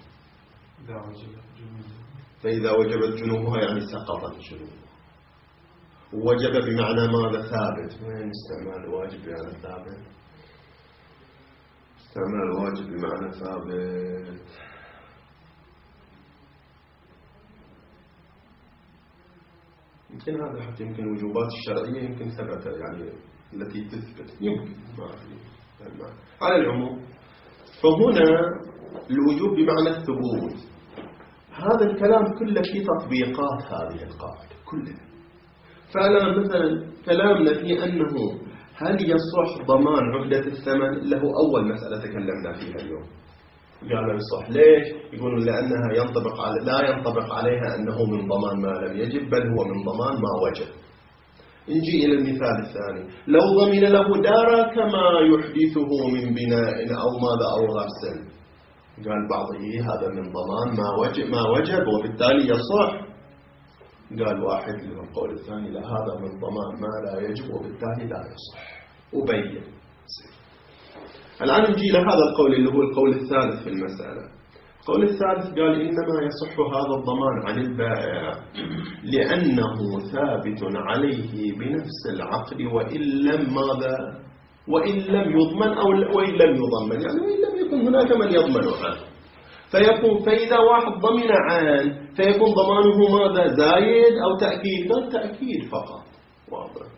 فإذا وجبت جنوبها يعني سقطت جنوبها. ووجب بمعنى ماذا؟ ثابت. وين استعمال الواجب بمعنى ثابت؟ استعمال الواجب بمعنى ثابت يمكن هذا حتى يمكن الوجوبات الشرعية يمكن ثبت، يعني التي تثبت يمكن ما أدري. على العموم فهنا الوجوب بمعنى الثبوت. هذا الكلام كله في تطبيقات هذه القاعدة كلها. فعلا مثلا كلامنا في أنه هل يصح ضمان عهدة الثمن، اللي هو أول مسألة تكلمنا فيها اليوم. قالوا يصح. ليش؟ يقولون لأنها لا ينطبق عليها أنه من ضمان ما لم يجب، بل هو من ضمان ما وجب. نجي إلى المثال الثاني، لو ضمن له دارا كما يحدثه من بناء أو ماذا أو غرس، قال بعضه هذا من ضمان ما وجب وبالتالي يصح. قال واحد له القول الثاني لا، هذا من ضمان ما لا يجب وبالتالي لا يصح. وبين. الآن نجي لهذا القول اللي هو القول الثالث في المسألة. القول الثالث قال إنما يصح هذا الضمان عن البائع لأنه ثابت عليه بنفس العقد وإن لم ماذا؟ وإن لم يضمن أو وإن لم يضمن، يعني وإن لم يكن هناك من يضمن عنه. فإذا واحد ضمن عنه فيكون ضمانه ماذا؟ زايد أو تأكيد؟ قال تأكيد فقط. واضح.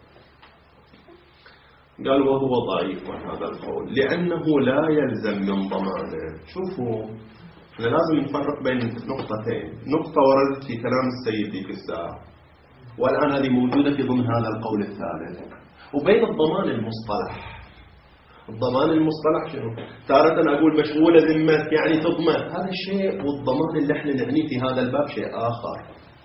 قال وهو ضعيف هذا القول لأنه لا يلزم من ضمانه. شوفوا احنا لازم نفرق بين نقطتين، نقطة وردت في كلام السيد ذيك الساعة والآن هذه موجودة في ضمن هذا القول الثالث، وبين الضمان المصطلح. الضمان المصطلح شنو؟ تارة أقول مشغولة ذمتك يعني تضمن، هذا شيء، والضمان اللي احنا نعنيه في هذا الباب شيء آخر.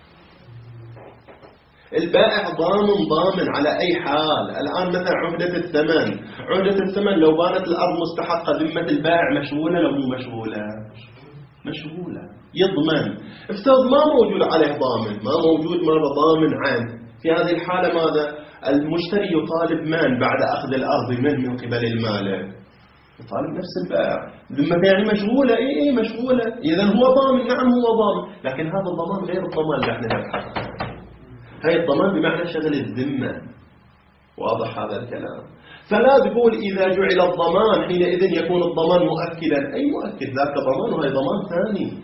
البائع ضامن على أي حال. الآن مثلا عهدة الثمن لو بانت الأرض مستحقة ذمة البائع مشغولة لو مو مشغولة؟ مشغولة. يضمن. افترض ما موجود عليه ضامن، ما موجود ماذا؟ ضامن عنه. في هذه الحالة ماذا؟ المشتري يطالب من بعد أخذ الأرض من قبل المالك؟ يطالب نفس البائع ذمته يعني مشغولة. إيه مشغولة، إذا هو ضامن. نعم هو ضامن، لكن هذا الضمان غير الضمان اللي احنا نبحث عنه. هاي الضمان بمعنى شغل الذمة. واضح هذا الكلام؟ فلا تقول إذا جعل الضمان حينئذ يكون الضمان مؤكدا. أي مؤكد؟ ذاك ضمان وهي ضمان ثاني.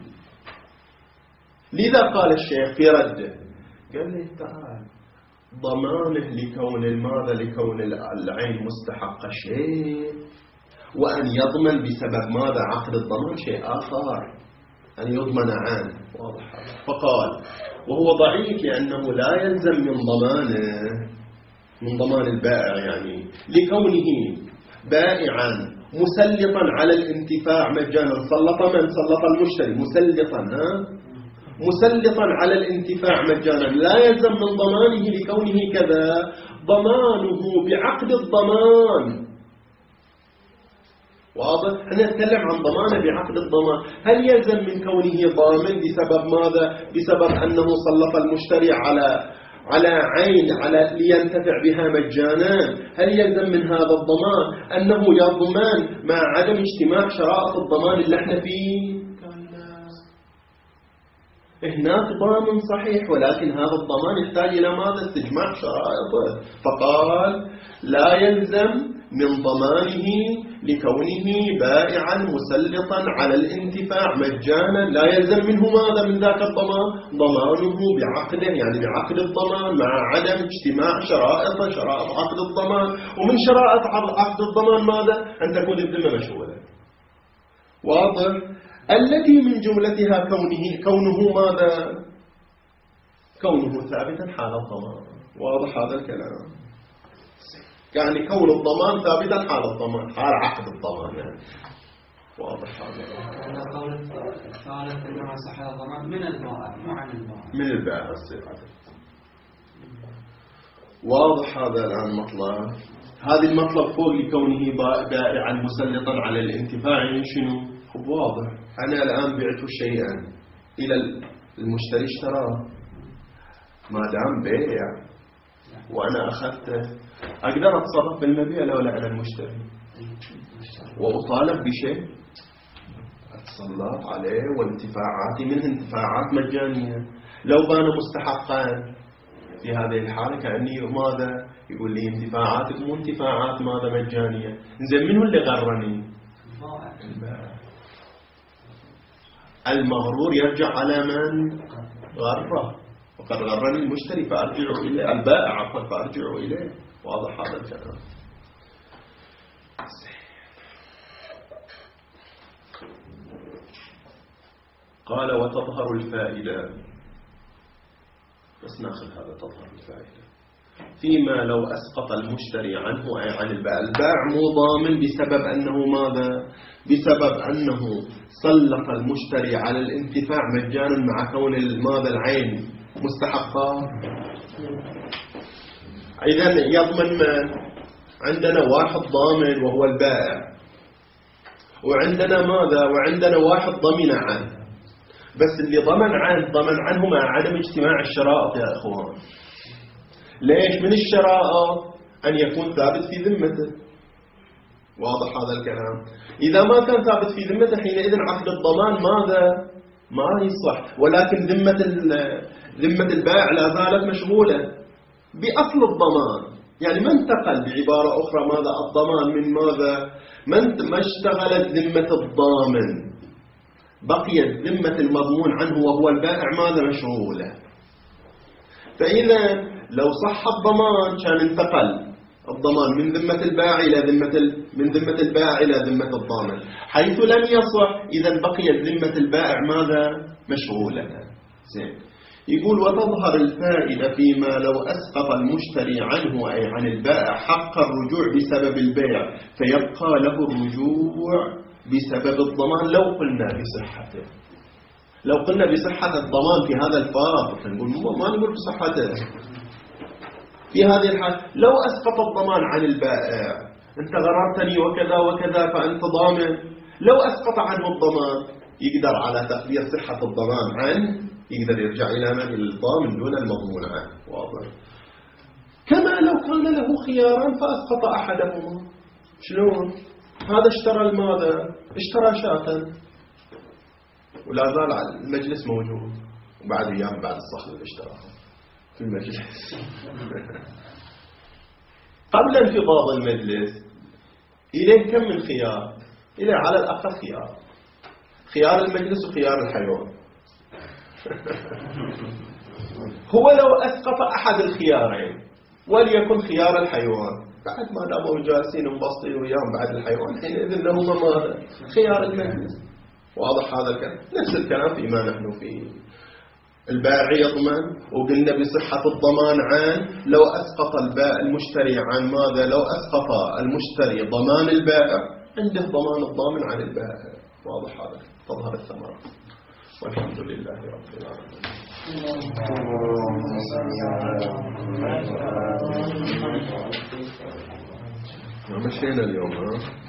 لذا قال الشيخ في رده، قال لي تعال ضمانه لكون الماذا، لكون العين مستحقة شيء، وأن يضمن بسبب ماذا عقد الضمان شيء آخر، أن يضمن عنه. واضح. فقال وهو ضعيف لأنه لا يلزم من ضمانه، من ضمان البائع يعني لكونه بائعا مسلطا على الانتفاع مجانا. سلط من؟ سلط المشتري. مسلطا، مسلطا على الانتفاع مجانا، لا يلزم من ضمانه لكونه كذا. ضمانه بعقد الضمان. واضح؟ احنا نتكلم عن ضمانه بعقد الضمان. هل يلزم من كونه ضامن بسبب ماذا؟ بسبب أنه سلط المشتري على عين لينتفع بها مجانا. هل يلزم من هذا الضمان أنه يضمن مع عدم اجتماع شرائط الضمان اللي احنا فيه؟ هناك ضامن صحيح، ولكن هذا الضمان يحتاج إلى ماذا؟ استجماع شرائطه. فقال لا يلزم من ضمانه لكونه بائعا مسلطا على الانتفاع مجانا، لا يلزم منه ماذا؟ من ذاك الضمان ضمانه بعقده، يعني بعقد الضمان مع عدم اجتماع شرائط عقد الضمان. ومن شرائط عقد الضمان ماذا؟ أن تكون الذمة مشغولة. واضح؟ التي من جملتها كونه ماذا؟ كونه ثابتا حال الضمان. واضح هذا الكلام؟ يعني كون الضمان ثابتا حال الضمان، حال عقد الضمان يعني. واضح هذا؟ قول الثالث انما صح الضمان من البائع مو عن البائع. من البائع الصيغة. واضح هذا الآن المطلب. هذه المطلب فوق لكونه بائعا مسلطا على الانتفاع يعني شنو؟ واضح. أنا الآن بعت شيئا إلى المشتري اشتراه، ما دام بيع وأنا أخذته، أقدر أتصرف بالمبيع لو لا على المشتري وأطالب بشيء أتسلط عليه، وانتفاعاتي منه انتفاعات مجانية. لو كان مستحقا في هذه الحالة كأني ماذا؟ يقول لي انتفاعاتك مو انتفاعات ماذا مجانية. زين منه اللي غرني؟ البائع. المغرور يرجع على من غره، وقد غرني المشتري فأرجع إليه، البائع عفوا فأرجع إليه. واضح هذا الكلام؟ قال وتظهر الفائدة. بس ناخذ هذا تظهر الفائدة فيما لو أسقط المشتري عنه أي عن البائع. البائع مو ضامن بسبب أنه ماذا؟ بسبب أنه سلط المشتري على الانتفاع مجانا مع كون ماذا؟ العين مستحقة. إذن يضمن من؟ عندنا واحد ضامن وهو البائع، وعندنا ماذا؟ وعندنا واحد ضمن عنه. بس اللي ضمن عنه مع عدم اجتماع الشرائط يا أخوان. ليش؟ من الشرائط أن يكون ثابت في ذمته. واضح هذا الكلام؟ إذا ما كان ثابت في ذمته حينئذ عقد الضمان ماذا؟ ما يصح. ولكن ذمة البائع لا زالت مشغولة بأصل الضمان. يعني ما انتقل، بعبارة أخرى ماذا؟ الضمان من ماذا؟ ما اشتغلت ذمة الضامن، بقيت ذمة المضمون عنه وهو البائع ماذا؟ مشغولة. فإذا لو صح الضمان كان انتقل الضمان من ذمة البائع إلى من ذمة البائع إلى ذمة الضامن. حيث لم يصح إذا بقيت ذمة البائع ماذا؟ مشغولة. زين. يقول وتظهر الفائدة فيما لو أسقط المشتري عنه أي عن البائع حق الرجوع بسبب البيع، فيبقى له الرجوع بسبب الضمان لو قلنا بصحته. لو قلنا بصحة الضمان في هذا الفارق نقول ما نقول بصحته. في هذه الحالة لو أسقط الضمان عن البائع، أنت غررتني وكذا وكذا فأنت ضامن، لو أسقط عنه الضمان يقدر على تقدير صحة الضمان عنه، يقدر يرجع إلى من؟ الضامن دون المضمون عنه. واضح؟ كما لو كان له خيارا فأسقط أحدهما. شلون؟ هذا اشترى الماذا؟ اشترى شاة ولا زال المجلس موجود، وبعد أيام بعد الصخر اللي اشتراها في المجلس. قبل انفضاض المجلس إليه كم من خيار؟ إليه على الأقل خيار المجلس وخيار الحيوان. هو لو أسقط أحد الخيارين وليكن خيار الحيوان، بعد ما داموا جالسين ومبسطين وياهم بعد الحيوان، حينئذ لهم ماذا؟ خيار المجلس. واضح هذا الكلام؟ نفس الكلام فيما نحن فيه. البائع يضمن، وقلنا بصحة الضمان عن لو أسقط المشتري عن ماذا؟ لو أسقط المشتري ضمان البائع عنده ضمان الضامن عن البائع. واضح هذا؟ تظهر الثمرة. والحمد لله رب العالمين. مشينا اليوم